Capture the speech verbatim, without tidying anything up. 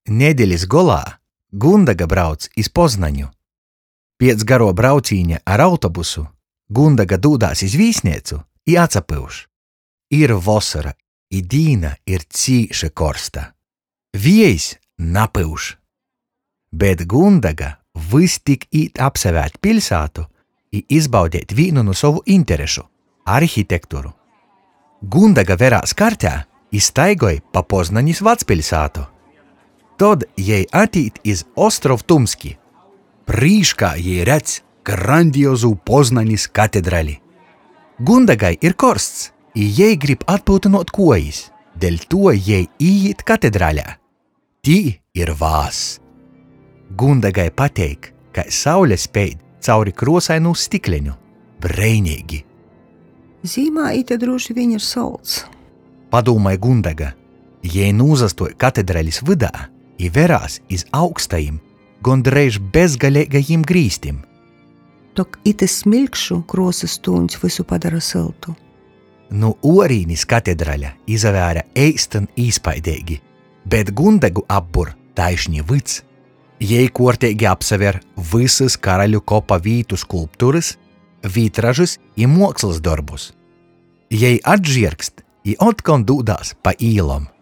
Nedēļas golā Gundaga brauc iz Poznaņu. Piec garo braucīņa ar autobusu Gundaga dūdās iz Vīsniecu i atsapyuš. Ir vosara, i dīna ir cīša korsta. Viejs napyuš. Bet Gundaga vis tik īt apsevērt piļsātu i izbaudēt vīnu no savu interešu – arhitekturu. Gundaga verās kartē i staigoj pa Poznaņas vacpiļsātu. Tod jei atīt iz Ostrovtumski. Prīškā jei redz grandiozu Poznaņas katedrali. Gundagai ir korsts, i jei grib atpūtinot kojis, deļ to jei īīt katedralē. Tī ir vās. Gundagai pateik, ka saule speid cauri krosainu stikleņu. Breinīgi. Zīmā ite droši vien ir solts. Padūmai Gundaga, jei nūzastoj katedralis vydā i verās iz augstajim, gondreiz bezgaļeigajim grīstim. Tok ite smilkšu krosas stūņs visu padara siltu. Nu orīnis katedraļa izavēra eistan īspaidīgi, bet Gundagu apbur taišņi vyds. Jei korteigi apsaver visas karaļu kopa vītu skulpturas, vitražus i mokslas darbus. Jei atžierkst i otkon dūdās pa īlom.